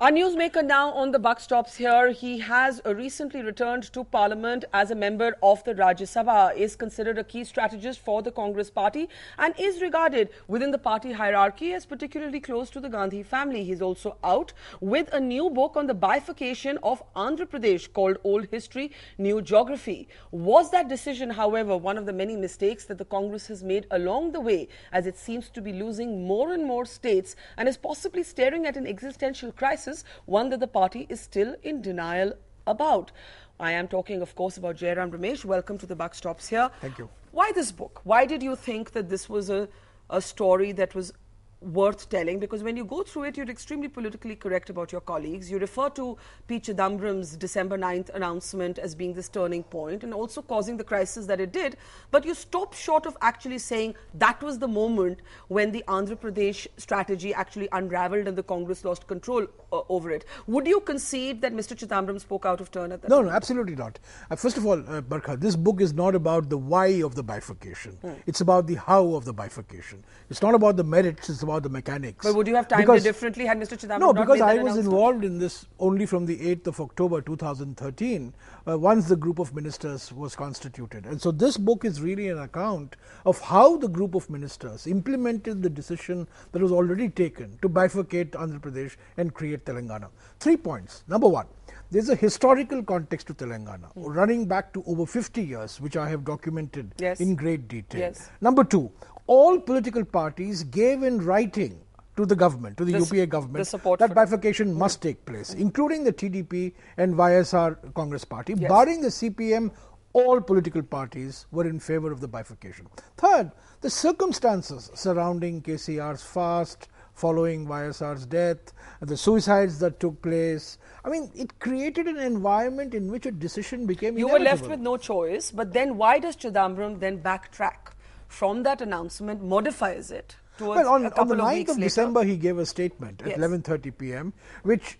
Our newsmaker now on the buck stops here. He has recently returned to Parliament as a member of the Rajya Sabha, is considered a key strategist for the Congress party and is regarded within the party hierarchy as particularly close to the Gandhi family. He's also out with a new book on the bifurcation of Andhra Pradesh called Old History, New Geography. Was that decision, however, one of the many mistakes that the Congress has made along the way, as it seems to be losing more and more states and is possibly staring at an existential crisis, one that the party is still in denial about? I am talking, of course, about Jairam Ramesh. Welcome to the buck stops here. Thank you. Why this book? Why did you think that this was a story that was worth telling? Because when you go through it, you're extremely politically correct about your colleagues. You refer to P. Chidambaram's December 9th announcement as being this turning point and also causing the crisis that it did. But you stop short of actually saying that was the moment when the Andhra Pradesh strategy actually unraveled and the Congress lost control over it. Would you concede that Mr. Chidambaram spoke out of turn at that No, moment? no, absolutely not. First of all, Barkha, this book is not about the why of the bifurcation. It's about the how of the bifurcation. It's not about the merits, it's about the mechanics. But would you have timed it differently had Mr. Chidambaram No, not because made that I was announcement? involved in this only from the 8th of October 2013, once the group of ministers was constituted. And so this book is really an account of how the group of ministers implemented the decision that was already taken to bifurcate Andhra Pradesh and create Telangana. 3 points. Number one, there's a historical context to Telangana, running back to over 50 years, which I have documented in great detail. Yes. Number two, all political parties gave in writing to the government, to the UPA government, that bifurcation must take place, including the TDP and YSR Congress party. Barring the CPM, all political parties were in favor of the bifurcation. Third, the circumstances surrounding KCR's fast, following YSR's death, the suicides that took place. I mean, it created an environment in which a decision became inevitable. You were left with no choice, but then why does Chidambaram then backtrack from that announcement, modifies it towards on a couple the of 9th weeks of later? December, he gave a statement at 11:30 p.m., which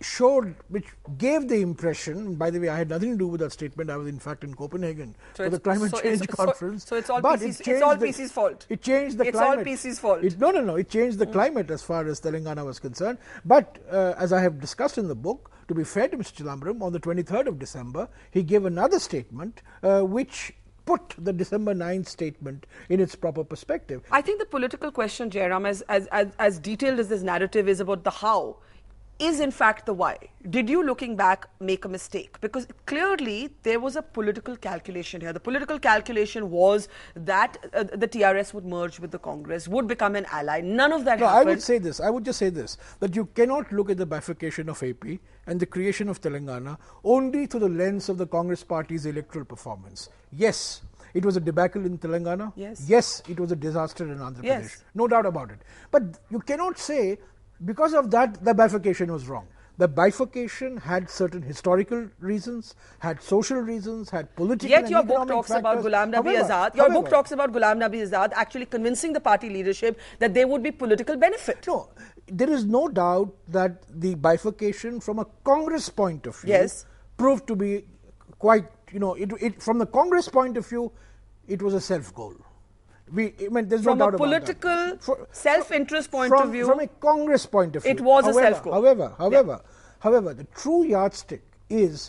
gave the impression, by the way, I had nothing to do with that statement. I was in fact in Copenhagen for the climate change conference. So it's all PC's fault. It changed the climate. It's all PC's fault. It changed the climate as far as Telangana was concerned. But as I have discussed in the book, to be fair to Mr. Chidambaram, on the 23rd of December, he gave another statement which put the December 9th statement in its proper perspective. I think the political question, Jairam, as detailed as this narrative is about the how, is in fact the why. Did you, looking back, make a mistake? Because clearly there was a political calculation here. The political calculation was that the TRS would merge with the Congress, would become an ally. None of that happened. I would just say this, that you cannot look at the bifurcation of AP and the creation of Telangana only through the lens of the Congress party's electoral performance. Yes, it was a debacle in Telangana. Yes, it was a disaster in Andhra Pradesh. No doubt about it. But you cannot say, because of that, the bifurcation was wrong. The bifurcation had certain historical reasons, had social reasons, had political Yet and your economic book talks factors. about Ghulam Nabi Azad. Your book talks about Ghulam Nabi Azad actually convincing the party leadership that there would be political benefit. No, there is no doubt that the bifurcation from a Congress point of view proved to be quite, from the Congress point of view, it was a self-goal. There's no doubt about that. From a political self-interest point of view, from a Congress point of view, it was a self-goal. However, the true yardstick is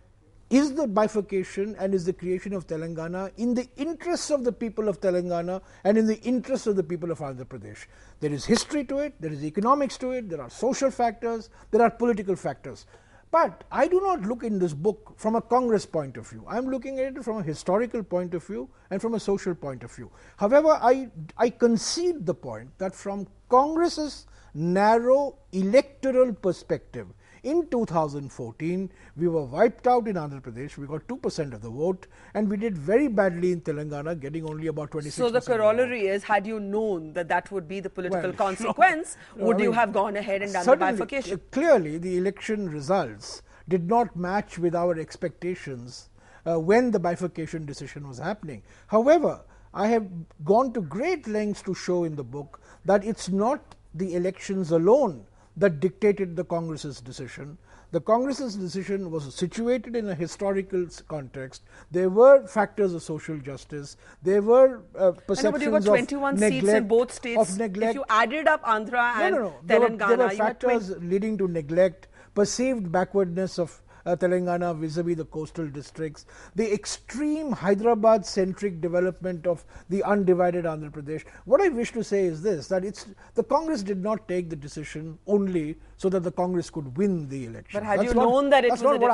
the bifurcation and is the creation of Telangana in the interests of the people of Telangana and in the interests of the people of Andhra Pradesh. There is history to it, there is economics to it, there are social factors, there are political factors. But I do not look in this book from a Congress point of view. I am looking at it from a historical point of view and from a social point of view. However, I concede the point that from Congress's narrow electoral perspective, in 2014, we were wiped out in Andhra Pradesh. We got 2% of the vote, and we did very badly in Telangana, getting only about 26%. So the corollary is, had you known that that would be the political consequence, would you have gone ahead and done the bifurcation? Clearly, the election results did not match with our expectations when the bifurcation decision was happening. However, I have gone to great lengths to show in the book that it's not the elections alone that dictated the Congress's decision. The Congress's decision was situated in a historical context. There were factors of social justice. There were perceptions but you got 21 of seats neglect, in both states. of neglect. If you added up Andhra and Telangana, There were factors leading to neglect, perceived backwardness of Telangana vis-a-vis the coastal districts, the extreme Hyderabad-centric development of the undivided Andhra Pradesh. What I wish to say is this, that the Congress did not take the decision only so that the Congress could win the election. But had you known that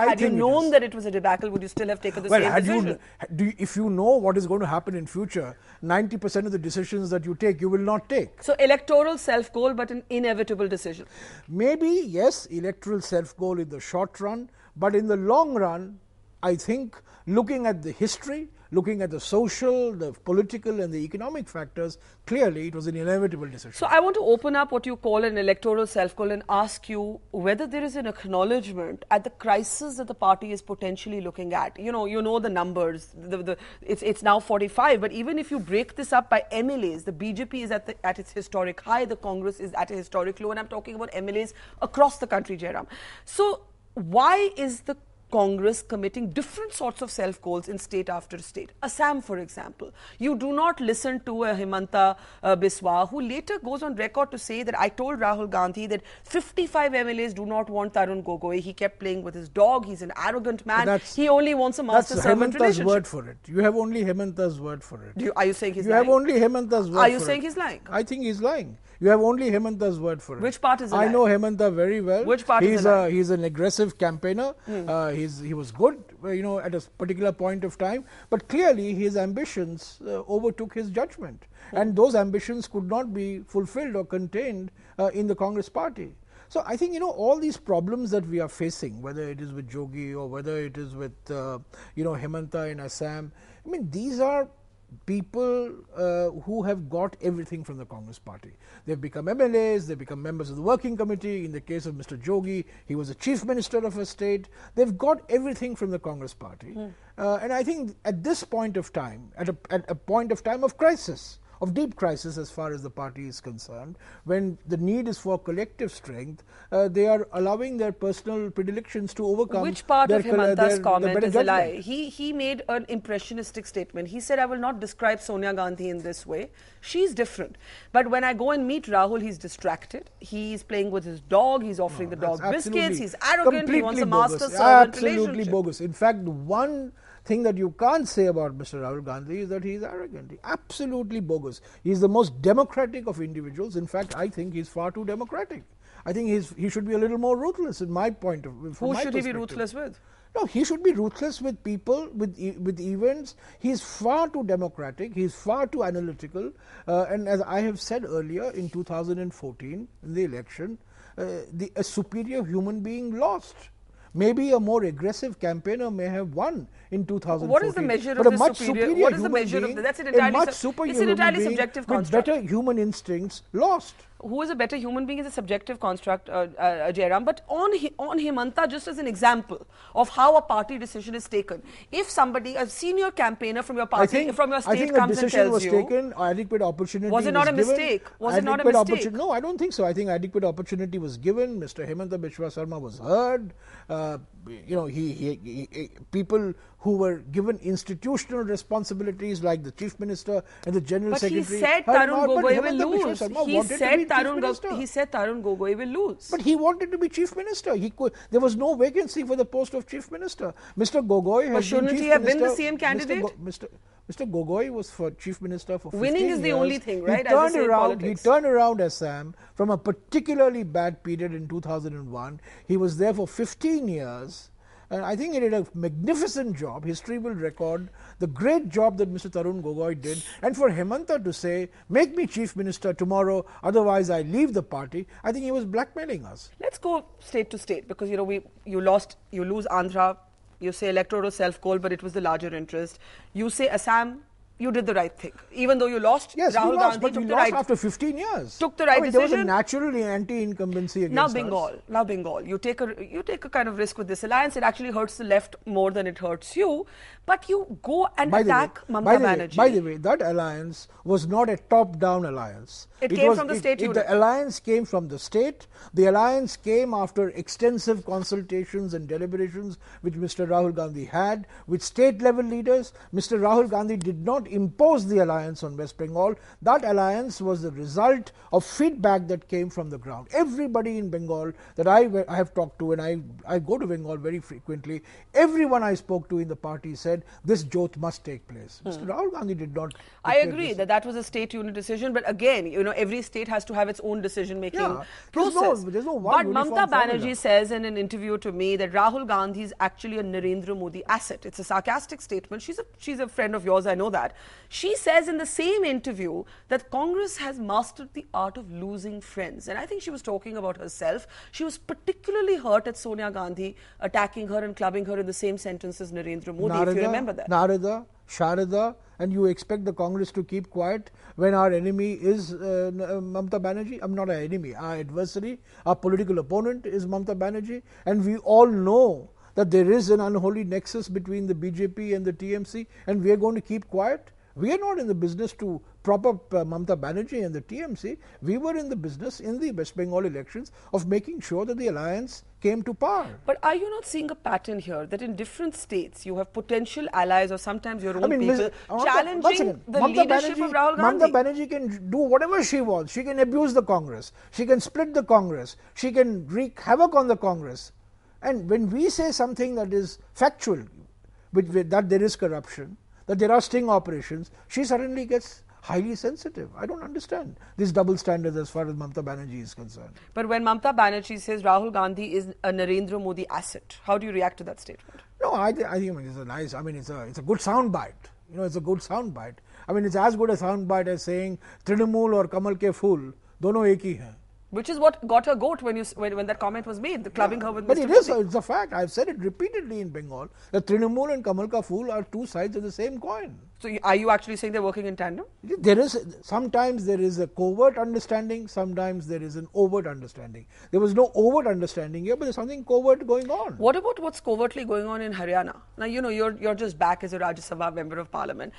it was a debacle, would you still have taken the same decision? If you know what is going to happen in future, 90% of the decisions that you take, you will not take. So electoral self-goal, but an inevitable decision. Maybe, yes, electoral self-goal in the short run, but in the long run, I think looking at the history, looking at the social, the political and the economic factors, clearly it was an inevitable decision. So I want to open up what you call an electoral self-goal and ask you whether there is an acknowledgement at the crisis that the party is potentially looking at. You know the numbers. It's now 45, but even if you break this up by MLAs, the BJP is at its historic high, the Congress is at a historic low, and I'm talking about MLAs across the country, Jairam. So why is the Congress committing different sorts of self-goals in state after state? Assam, for example, you do not listen to a Himanta Biswa, who later goes on record to say that I told Rahul Gandhi that 55 MLAs do not want Tarun Gogoi. He kept playing with his dog. He's an arrogant man. He only wants a master-servant relationship. That's Hemanta's word for it. You have only Hemanta's word for it. Are you saying he's lying? You have only Hemanta's word for it. Are you saying he's lying? I think he's lying. You have only Hemanta's word for it. Which part is a lie? I know Hemanta very well. Which part is a lie? He's an aggressive campaigner. He was good, at a particular point of time. But clearly his ambitions overtook his judgment. And those ambitions could not be fulfilled or contained in the Congress party. So I think, all these problems that we are facing, whether it is with Jogi or whether it is with, Hemanta in Assam, these are people who have got everything from the Congress party. They've become MLAs, they've become members of the working committee. In the case of Mr. Jogi, he was a chief minister of a state. They've got everything from the Congress party. And I think at this point of time, at a point of time of crisis, of deep crisis as far as the party is concerned, when the need is for collective strength, they are allowing their personal predilections to overcome. Which part of Hemanta's comment is a lie? He made an impressionistic statement. He said, I will not describe Sonia Gandhi in this way. She's different. But when I go and meet Rahul, he's distracted. He's playing with his dog. He's offering the dog biscuits. He's arrogant. He wants a master-servant relationship. Absolutely bogus. In fact, one thing that you can't say about Mr. Rahul Gandhi is that he is arrogant. Absolutely bogus. He is the most democratic of individuals. In fact, I think he's far too democratic. I think he should be a little more ruthless in my point of view. Who should he be ruthless with? No, he should be ruthless with people, with events. He's far too democratic. He's far too analytical. And as I have said earlier, in 2014, in the election, a superior human being lost. Maybe a more aggressive campaigner may have won in 2014. What is the measure of the superior? What is the measure of that's an entirely subjective construct. With better human instincts lost. Who is a better human being is a subjective construct, Jairam. But on Hemanta, just as an example of how a party decision is taken, if somebody, a senior campaigner from your party, from your state comes and tells you, taken, adequate opportunity was it not a mistake? Was it not a mistake? No, I don't think so. I think adequate opportunity was given. Mr. Hemanta Biswa Sarma was heard. People who were given institutional responsibilities like the chief minister and the general secretary. But he said Tarun Gogoi will lose. He said Tarun Gogoi will lose. But he wanted to be chief minister. There was no vacancy for the post of chief minister. Mr. Gogoi has been chief minister. Shouldn't he have been the same candidate? Mr. Gogoi was for chief minister for 15 Winning is years. the only thing, right? He turned around Assam from a particularly bad period in 2001. He was there for 15 years. And I think he did a magnificent job. History will record the great job that Mr. Tarun Gogoi did. And for Hemanta to say, make me chief minister tomorrow, otherwise I leave the party, I think he was blackmailing us. Let's go state to state, because you lose Andhra. You say electoral self-goal, but it was the larger interest. You say Assam, you did the right thing. Even though you lost, Yes, Rahul we lost, Gandhi but took we the lost right after 15 years. Took the right There was a decision. naturally anti-incumbency against us. Now Bengal. You take a kind of risk with this alliance. It actually hurts the left more than it hurts you. But you go and attack Mamata Banerjee. By the way, that alliance was not a top-down alliance. It came from the state unit. The alliance came from the state. The alliance came after extensive consultations and deliberations which Mr. Rahul Gandhi had with state-level leaders. Mr. Rahul Gandhi did not impose the alliance on West Bengal. That alliance was the result of feedback that came from the ground. Everybody in Bengal that I have talked to, and I go to Bengal very frequently, everyone I spoke to in the party said this Jyoth must take place. Mr. Rahul Gandhi did not. I agree that was a state unit decision, but again, every state has to have its own decision-making process. There's no one but Mamata Banerjee formula. says in an interview to me that Rahul Gandhi is actually a Narendra Modi asset. It's a sarcastic statement. She's a friend of yours, I know that. She says in the same interview that Congress has mastered the art of losing friends. And I think she was talking about herself. She was particularly hurt at Sonia Gandhi attacking her and clubbing her in the same sentence as Narendra Modi, if you remember that. Narada, Sharada, and you expect the Congress to keep quiet when our enemy is Mamata Banerjee? I'm not our enemy. Our adversary, our political opponent is Mamata Banerjee. And we all know that there is an unholy nexus between the BJP and the TMC, and we are going to keep quiet. We are not in the business to prop up Mamata Banerjee and the TMC. We were in the business in the West Bengal elections of making sure that the alliance came to power. But are you not seeing a pattern here that in different states you have potential allies or sometimes your own people challenging the leadership of Rahul Gandhi? Mamata Banerjee can do whatever she wants. She can abuse the Congress. She can split the Congress. She can wreak havoc on the Congress. And when we say something that is factual, that there is corruption, that there are sting operations, she suddenly gets highly sensitive. I don't understand this double standard as far as Mamata Banerjee is concerned. But when Mamata Banerjee says Rahul Gandhi is a Narendra Modi asset, how do you react to that statement? No, I think it's a nice, it's a good sound bite. It's a good sound bite. It's as good a sound bite as saying Trinamool or Kamal ke Phool, dono ek hi hai. Which is what got her goat when that comment was made, the clubbing her with but Mr. But it's a fact. I've said it repeatedly in Bengal that Trinamool and Kamal ka Phool are two sides of the same coin. So are you actually saying they're working in tandem? Sometimes there is a covert understanding, sometimes there is an overt understanding. There was no overt understanding here, but there's something covert going on. What about what's covertly going on in Haryana? Now, you're just back as a Rajya Sabha member of parliament.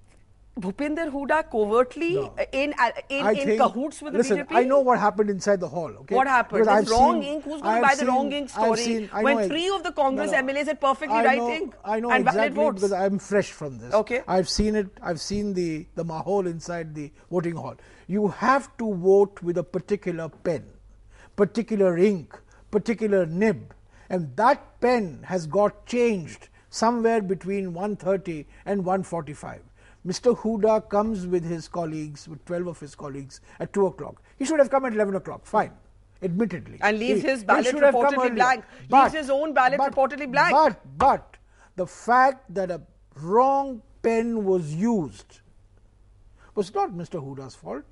Bhupinder Hooda covertly in cahoots with the BJP? I know what happened inside the hall. Okay? What happened? This wrong ink, who's going to buy the wrong ink story when three of the Congress MLAs had perfectly right ink I know and exactly valid votes? Because I'm fresh from this. Okay. I've seen it. I've seen the mahal inside the voting hall. You have to vote with a particular pen, particular ink, particular nib, and that pen has got changed somewhere between 1:30 and 1:45. Mr. Hooda comes with his colleagues, with 12 of his colleagues at 2 o'clock. He should have come at 11 o'clock, fine, admittedly. And leaves his ballot reportedly blank. Leaves his own ballot reportedly blank. But the fact that a wrong pen was used was not Mr. Hooda's fault.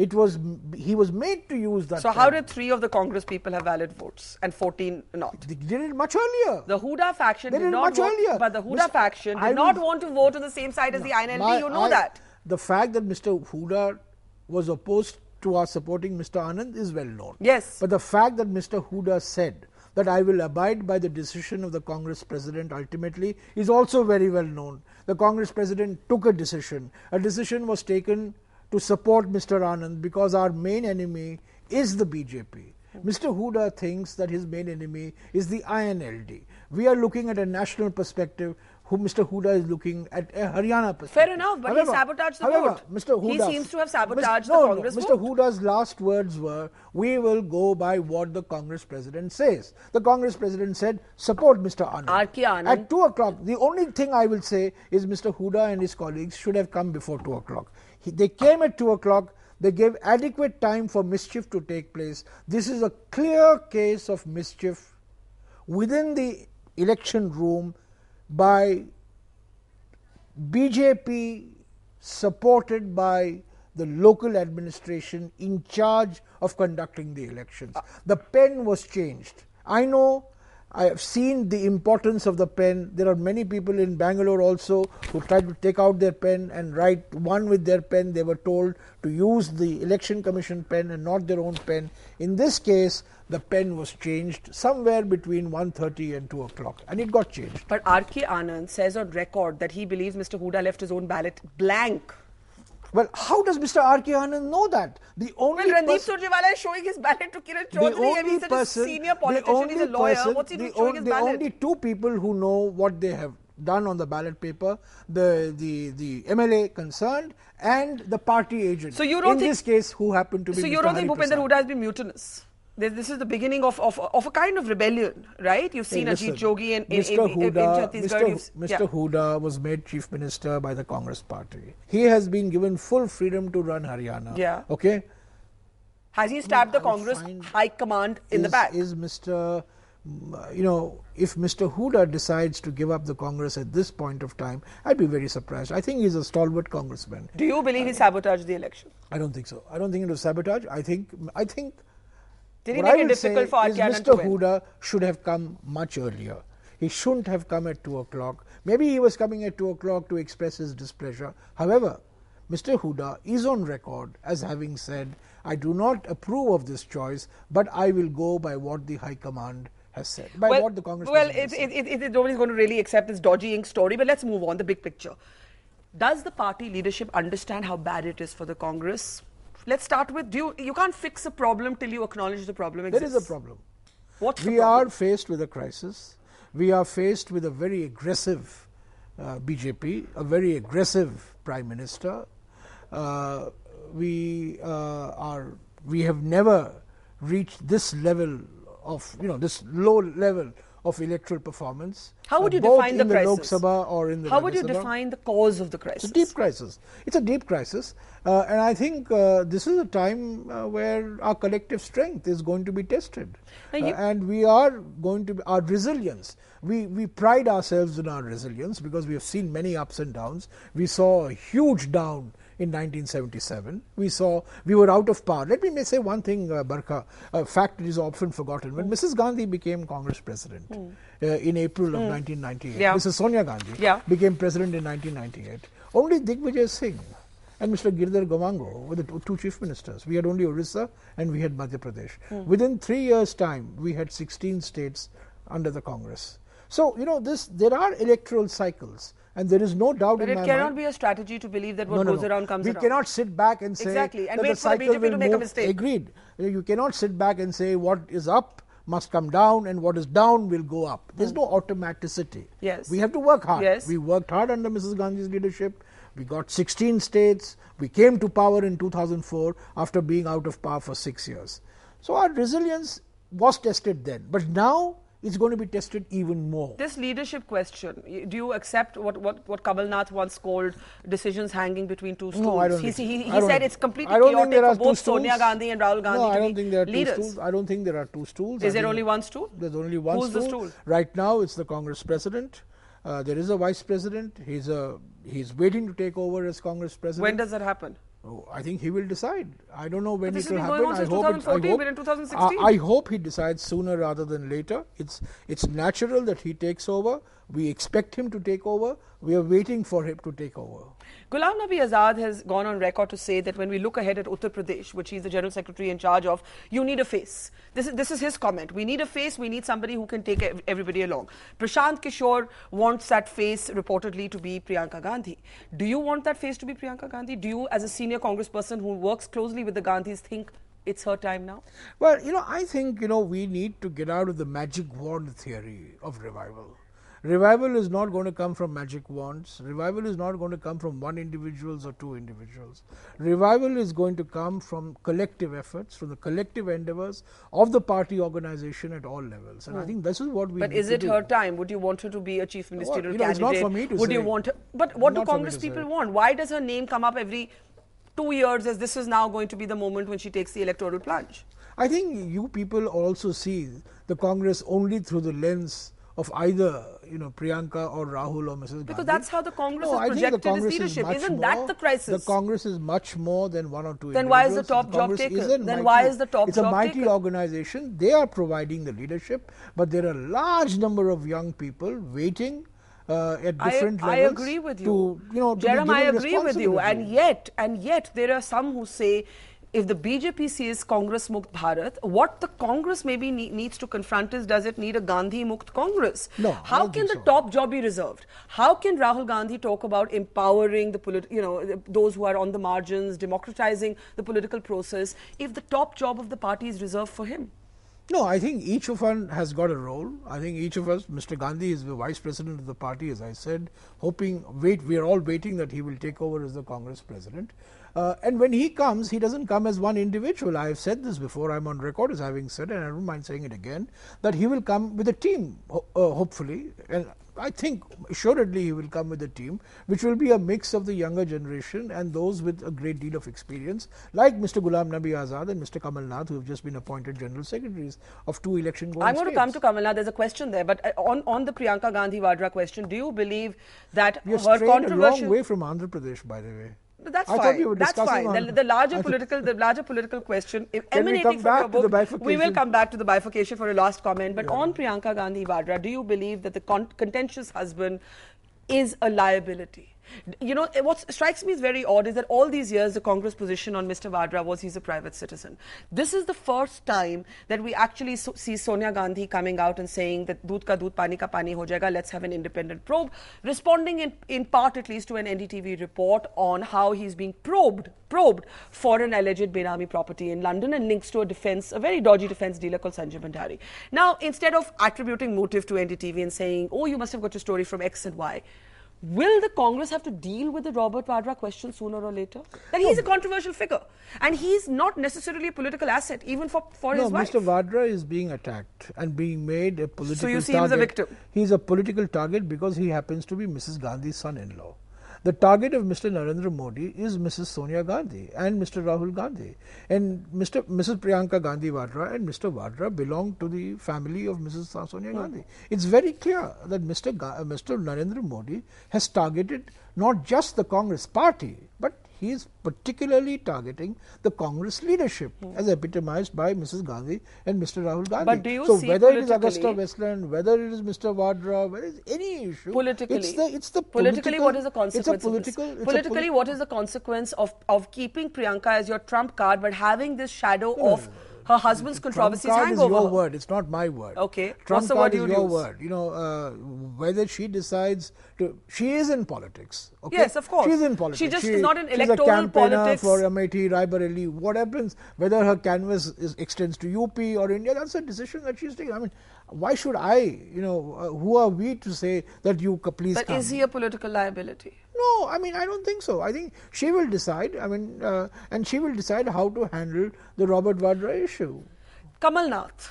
He was made to use that. So how did 3 of the Congress people have valid votes and 14 not? They did it much earlier. The Hooda faction did not vote, but the Hooda faction did not want to vote on the same side as the INLD. You know that. The fact that Mr. Hooda was opposed to our supporting Mr. Anand is well known. Yes. But the fact that Mr. Hooda said that I will abide by the decision of the Congress president ultimately is also very well known. The Congress president took a decision. A decision was taken to support Mr. Anand because our main enemy is the BJP. Mr. Hooda thinks that his main enemy is the INLD. We are looking at a national perspective. Mr. Hooda is looking at a Haryana perspective. Fair enough, but he sabotaged the vote. Mr. Hooda, he seems to have sabotaged the Congress vote. Mr. Hooda's last words were, we will go by what the Congress president says. The Congress president said, support Mr. Anand. R.K. Anand. At 2 o'clock, the only thing I will say is Mr. Hooda and his colleagues should have come before 2 o'clock. They came at 2 o'clock. They gave adequate time for mischief to take place. This is a clear case of mischief within the election room by BJP supported by the local administration in charge of conducting the elections. The pen was changed. I know I have seen the importance of the pen. There are many people in Bangalore also who tried to take out their pen and write one with their pen. They were told to use the Election Commission pen and not their own pen. In this case, the pen was changed somewhere between 1:30 and 2 o'clock, and it got changed. But R.K. Anand says on record that he believes Mr. Hooda left his own ballot blank. Well, how does Mr. R.K. Anand know that? The only Randeep Surjewala is showing his ballot to Kiran Chaudhary, and he's such a senior politician, he's a lawyer. What's he doing showing his ballot? The only two people who know what they have done on the ballot paper, the MLA concerned and the party agent. So you don't in this case, who happened to be So Mr. you don't think Hari Bhupender Prasad. Hooda has been mutinous? This is the beginning of a kind of rebellion, right? You've seen Listen, Ajit Jogi in Mr. Chhattisgarh. Mr. Hooda was made Chief Minister by the Congress Party. He has been given full freedom to run Haryana. Yeah. Okay. Has he stabbed the Congress high command in the back? Is Mr. If Mr. Hooda decides to give up the Congress at this point of time, I'd be very surprised. I think he's a stalwart congressman. Do you believe he sabotaged the election? I don't think so. I don't think it was sabotage. I think. Did he What make I it would say difficult for is R.K. Anand Mr. to win? Hooda should have come much earlier. He shouldn't have come at 2 o'clock. Maybe he was coming at 2 o'clock to express his displeasure. However, Mr. Hooda is on record as having said, I do not approve of this choice, but I will go by what the High Command has said. What the Congress nobody's going to really accept this dodgy ink story, but let's move on, the big picture. Does the party leadership understand how bad it is for the Congress? Let's start with, you can't fix a problem till you acknowledge the problem exists. There is a problem. What's the We problem? are faced with a crisis. We are faced with a very aggressive BJP, a very aggressive Prime Minister. We have never reached this level of, this low level of electoral performance. How would you both define the in crisis? Lok Sabha or in the How Rajya would you Sabha. define the cause of the crisis? It's a deep crisis. It's a deep crisis. And I think this is a time where our collective strength is going to be tested. And we are going to, our resilience, we pride ourselves in our resilience because we have seen many ups and downs. We saw a huge down in 1977. We were out of power. Let me say one thing, Barkha, a fact that is often forgotten. When Mrs. Gandhi became Congress President in April of 1998, Mrs. Sonia Gandhi became President in 1998, only Digvijay Singh and Mr. Giridhar Gomango were the two chief ministers. We had only Orissa and we had Madhya Pradesh. Within 3 years' time, we had 16 states under the Congress. So, there are electoral cycles. And there is no doubt in my mind. But it cannot be a strategy to believe that what goes around comes around. We cannot sit back and say exactly. And that wait the for the cycle BJP will to make a mistake. Agreed. You cannot sit back and say what is up must come down and what is down will go up. There's no automaticity. Yes. We have to work hard. Yes. We worked hard under Mrs. Gandhi's leadership. We got 16 states. We came to power in 2004 after being out of power for 6 years. So our resilience was tested then. But now it's going to be tested even more. This leadership question, do you accept what Kamal Nath once called decisions hanging between two stools? No, I don't he think said it's completely chaotic for both Sonia Gandhi and Rahul Gandhi no, I to don't be think there are leaders. Two stools. I don't think there are two stools. Is there only one stool? There's only one Who's stool. the stool? Right now, it's the Congress President. There is a Vice President. He's waiting to take over as Congress President. When does that happen? Oh, I think he will decide. I don't know when This it will has happen. been going on since 2014. We're in 2016. I hope he decides sooner rather than later. It's natural that he takes over. We expect him to take over. We are waiting for him to take over. Ghulam Nabi Azad has gone on record to say that when we look ahead at Uttar Pradesh, which he's the General Secretary in charge of, you need a face. This is his comment. We need a face. We need somebody who can take everybody along. Prashant Kishore wants that face reportedly to be Priyanka Gandhi. Do you want that face to be Priyanka Gandhi? Do you, as a senior congressperson who works closely with the Gandhis, think it's her time now? Well, I think, we need to get out of the magic wand theory of revival. Revival is not going to come from magic wands. Revival is not going to come from one individual or two individuals. Revival is going to come from collective efforts, from the collective endeavors of the party organization at all levels. And I think this is what we need to do. But is it her time? Would you want her to be a chief ministerial candidate? It's not for me to Would say. you want her? But what do Congress people want? Why does her name come up every 2 years as this is now going to be the moment when she takes the electoral plunge? I think you people also see the Congress only through the lens of either Priyanka or Rahul or Mrs. Gandhi. Because that's how the Congress has I think projected the Congress its leadership. is much Isn't more, that the crisis? The Congress is much more than one or two Then why is the individuals. top job taken? Then mighty, why is the top it's job a mighty taken? organization. They are providing the leadership, but there are a large number of young people waiting at different levels. I agree with you. Jerome, I agree with you. And yet there are some who say, if the BJP sees Congress Mukt Bharat, what the Congress maybe needs to confront is, does it need a Gandhi Mukt Congress? No. How can the top job be reserved? How can Rahul Gandhi talk about empowering the those who are on the margins, democratizing the political process, if the top job of the party is reserved for him? No, I think each of us has got a role. I think each of us, Mr. Gandhi is the vice president of the party, as I said, we are all waiting that he will take over as the Congress president. And when he comes, he doesn't come as one individual. I have said this before, I'm on record as having said, and I don't mind saying it again, that he will come with a team, hopefully, and I think assuredly he will come with a team which will be a mix of the younger generation and those with a great deal of experience, like Mr. Ghulam Nabi Azad and Mr. Kamal Nath, who have just been appointed general secretaries of 2 election going I'm going states. to come to Kamal Nath. There's a question there, but on the Priyanka Gandhi Vadra question, do you believe that we are her strayed a controversial... long way from Andhra Pradesh, by the way. But that's I fine. That's fine. The larger political question, emanating from your book, we will come back to the bifurcation for a last comment. But on Priyanka Gandhi Vadra, do you believe that the contentious husband is a liability? What strikes me as very odd is that all these years the Congress position on Mr. Vadra was he's a private citizen. This is the first time that we actually see Sonia Gandhi coming out and saying that doodh ka doodh, pani ka pani ho jayega, let's have an independent probe, responding in part at least to an NDTV report on how he's being probed for an alleged Benami property in London and links to a very dodgy defense dealer called Sanjay Bhandari. Now, instead of attributing motive to NDTV and saying, oh, you must have got your story from X and Y, will the Congress have to deal with the Robert Vadra question sooner or later? That he's a controversial figure and he's not necessarily a political asset even for his wife. Mr. Vadra is being attacked and being made a political target. So you see him as a victim? He's a political target because he happens to be Mrs. Gandhi's son-in-law. The target of Mr. Narendra Modi is Mrs. Sonia Gandhi and Mr. Rahul Gandhi. And Mrs. Priyanka Gandhi Vadra and Mr. Vadra belong to the family of Mrs. Sonia Gandhi. It's very clear that Mr. Narendra Modi has targeted not just the Congress party, but he is particularly targeting the Congress leadership as epitomized by Mrs. Gandhi and Mr. Rahul Gandhi. But do you so see whether it is Augusta Westland, whether it is Mr. Vadra, whether it's any issue, politically, it's the politically, what is the consequence of this? Politically, what is the consequence of keeping Priyanka as your trump card but having this shadow of her husband's controversies hang over? Trump card is your word, it's not my word. Okay. Trump card is your word. Whether she decides to... She is in politics. Okay? Yes, of course. She is in politics. She just is not in electoral politics. She's a campaigner politics. for Amethi, Raebareli. What happens, whether her canvas extends to UP or India, that's a decision that she's taking. I mean, why should I, who are we to say that you please But come? Is he a political liability? No, I mean, I don't think so. I think she will decide, and she will decide how to handle the Robert Vadra issue. Kamal Nath,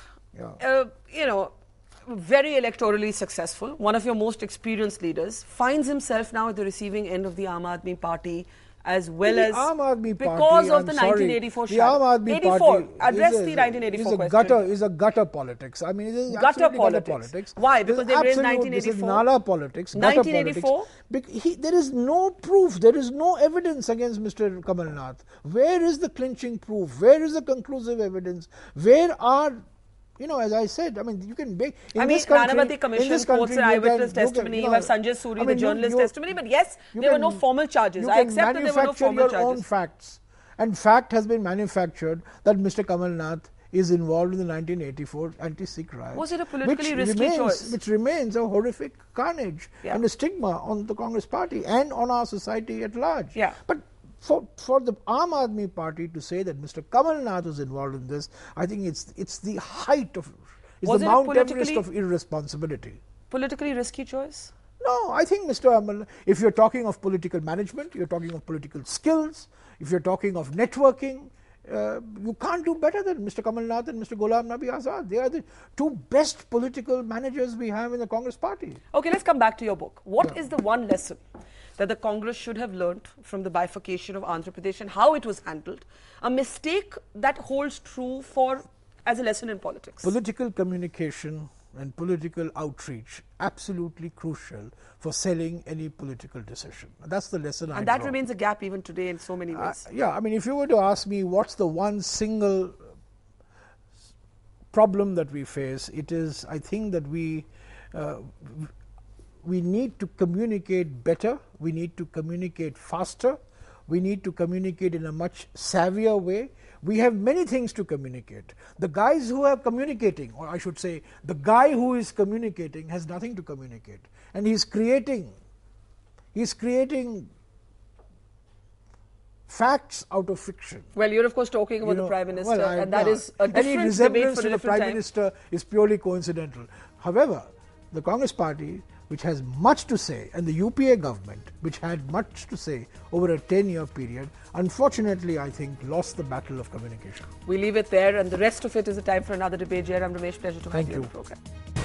very electorally successful, one of your most experienced leaders, finds himself now at the receiving end of the Aam Aadmi Party as well as because of the 1984 the Aam Aadmi 84, Party address the 1984 question. Is a gutter politics. I mean, it is gutter politics. Why? Because they raised 1984. This is Nala politics. 1984. There is no proof. There is no evidence against Mr. Kamal Nath. Where is the clinching proof? Where is the conclusive evidence? Where are... as I said, I mean, you can make... Nanavati Commission quotes an eyewitness testimony, you have Sanjay Suri, the journalist testimony, but yes, there were no formal charges. I accept that there were no formal charges. You can manufacture your own facts. And fact has been manufactured that Mr. Kamal Nath is involved in the 1984 anti-Sikh riot. Was it a politically risky choice? Which remains a horrific carnage and a stigma on the Congress party and on our society at large. Yeah. But for the Aam Aadmi Party to say that Mr. Kamal Nath was involved in this, I think it's the height of... It's the Mount Everest of irresponsibility. Politically risky choice? No, I think if you're talking of political management, you're talking of political skills, if you're talking of networking, you can't do better than Mr. Kamal Nath and Mr. Ghulam Nabi Azad. They are the two best political managers we have in the Congress party. Okay, let's come back to your book. What is the one lesson that the Congress should have learnt from the bifurcation of Andhra Pradesh and how it was handled? A mistake that holds true as a lesson in politics. Political communication and political outreach absolutely crucial for selling any political decision. That's the lesson I And that draw. remains a gap even today in so many ways. Yeah, I mean, if you were to ask me what's the one single problem that we face, it is, I think, that we need to communicate better, we need to communicate faster, we need to communicate in a much savvier way. We have many things to communicate. The guys who are communicating, or I should say, the guy who is communicating has nothing to communicate, and he's creating facts out of fiction. Well, you're of course talking about the Prime Minister, well, and that is a any different debate resemblance for to a the different Prime time. Minister is purely coincidental. However, the Congress Party, which has much to say, and the UPA government, which had much to say over a 10-year period, unfortunately, I think, lost the battle of communication. We leave it there, and the rest of it is a time for another debate. Jairam Ramesh, pleasure to have Thank you on you. the program.